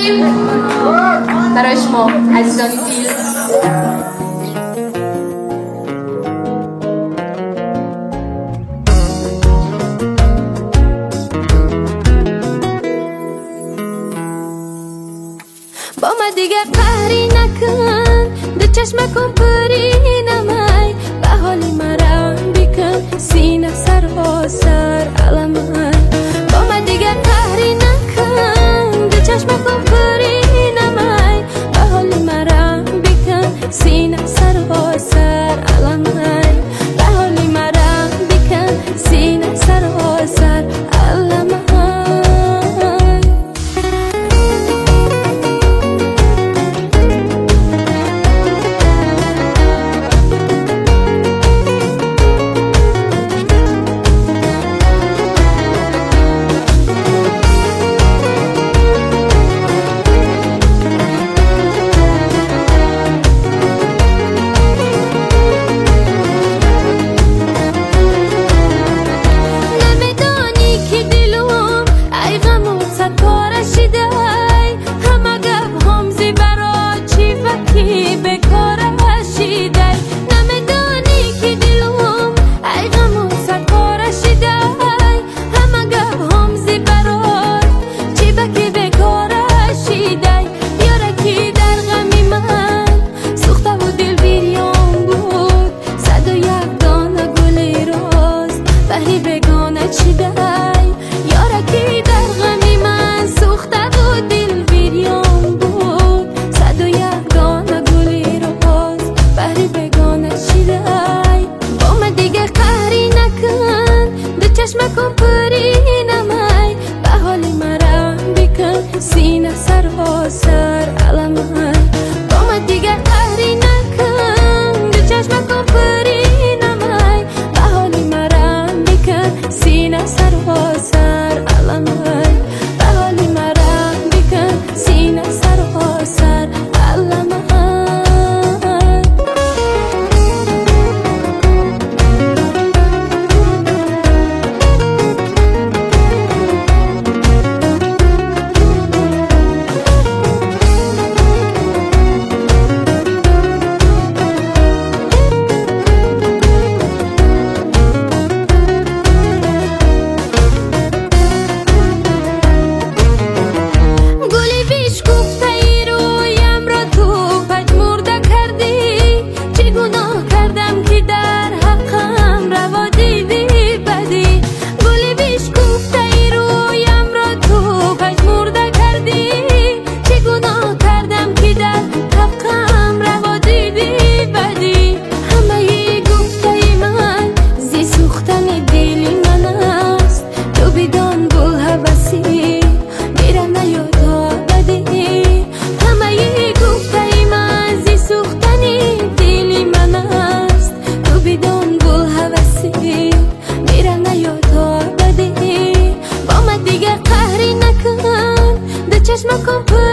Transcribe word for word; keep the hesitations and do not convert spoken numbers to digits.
میکنیم برای شما عزیزان دیل. با ما دیگه قهری نکن، دو چشم کن پری نمای، به حالی مرم بیکن سینه سر و سر علمای. با ما دیگه قهری نکن، دو چشم کن پری نمای، به حالی مرم بیکن سینه سر و سر علمای. به حالی مرم بیکن سینه سر و سر علمای. چشم کن پری نمای، به حالی مرم بیکن سینه سر و سر علمای. با ما دیگه قهری نکن، دو چشم کن پری نمای، به حالی مرم بیکن سینه سر و سر علمای. به حالی مرم بیکن سینه سر و سر علمای. چشم کن